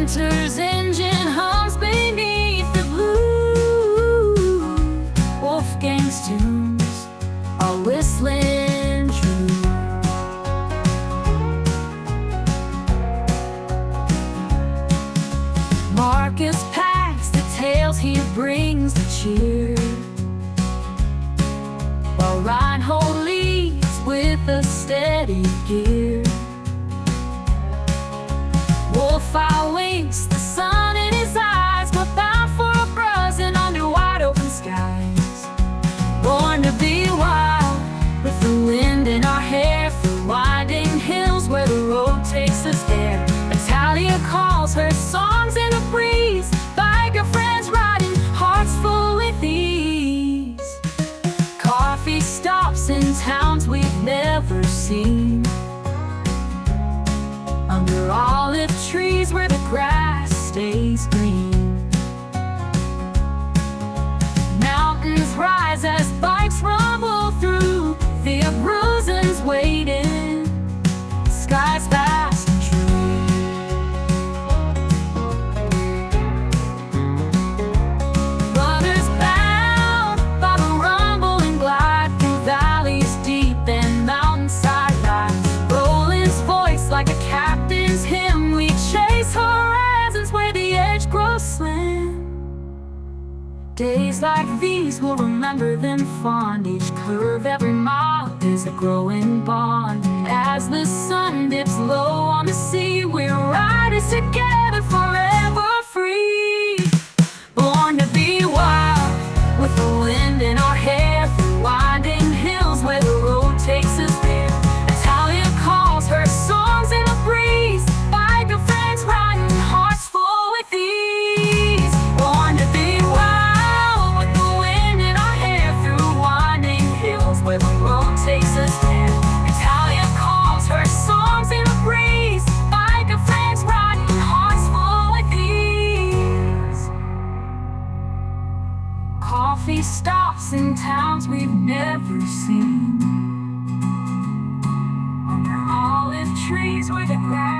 winter's engine hums beneath the blue. Wolfgang's tunes are whistling true. Marcus packs the tales, he brings the cheer, while Reinhold leads with a steady gear. Wolf awaits, the sun in his eyes, but bound for a buzzing under wide open skies. Born to be wild, with the wind in our hair, through winding hills where the road takes us there. Italia calls her songs in a breeze, biker friends riding, hearts full with ease. Coffee stops in towns we've never seen, under olive trees where the grass stays green. Mountains rise as bikes rumble through, the Abruzzen's waiting, skies vast and true. Brothers bound by the rumbling glide, through valleys deep and mountainside lights. Roland's voice like a captain's hymn, we chase horizons where the edge grows slim. Days like these will remember them fond, each curve, every mile is a growing bond. As the sun dips low on the sea, we're riders together, forever free. Born to be wild, with the wind in our hair, through winding hills where the road takes us there. Italia calls her songs in the breeze, biker friends riding, hearts full with ease. Born to be wild, with the wind in our hair, through winding hills where the road takes us there. Italia calls her songs in the breeze, biker friends riding, hearts full with ease. Coffee stops in towns we've never seen, under olive trees where the grass